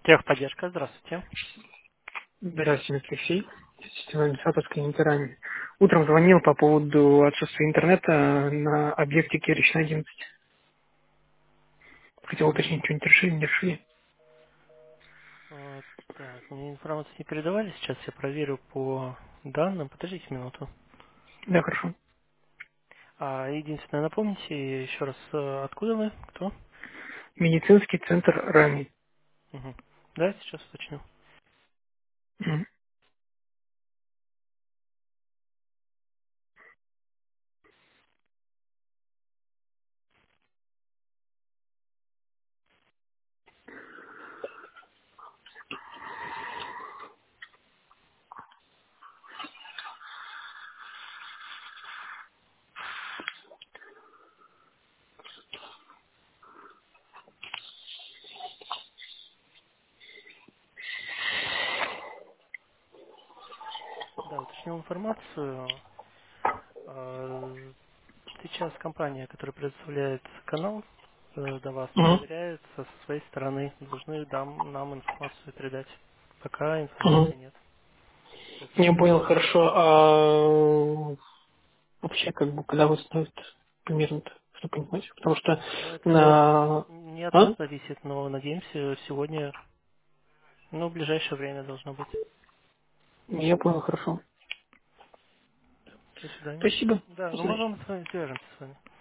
Техподдержка, здравствуйте. Здравствуйте, мистер Алексей. Сетевая Саповская Интеране. Утром звонил по поводу отсутствия интернета на объекте Кирочная 11. Хотел Мгм. уточнить, что-нибудь решили, не решили. Вот, так, мне информацию не передавали, сейчас я проверю по данным. Подождите минуту. Да, хорошо. Единственное, напомните еще раз, откуда вы, кто? Медицинский центр РАМИ. Мгм. Да, сейчас уточню. Мгм. Да, уточнил информацию. А, Сейчас компания, которая предоставляет канал до вас, Мгм. проверяет со своей стороны. Должны нам информацию передать. Пока информации Мгм. нет. Поэтому Я понял, ждем. хорошо. А вообще, как бы, когда восстановят примерно-то, что понимаете? Потому что Ну, это на... не от нас А? зависит, но надеемся, сегодня, ну, в ближайшее время должно быть. Я понял, хорошо. До свидания. Спасибо. Да, ну мы Удачи. вам с вами свяжемся с вами.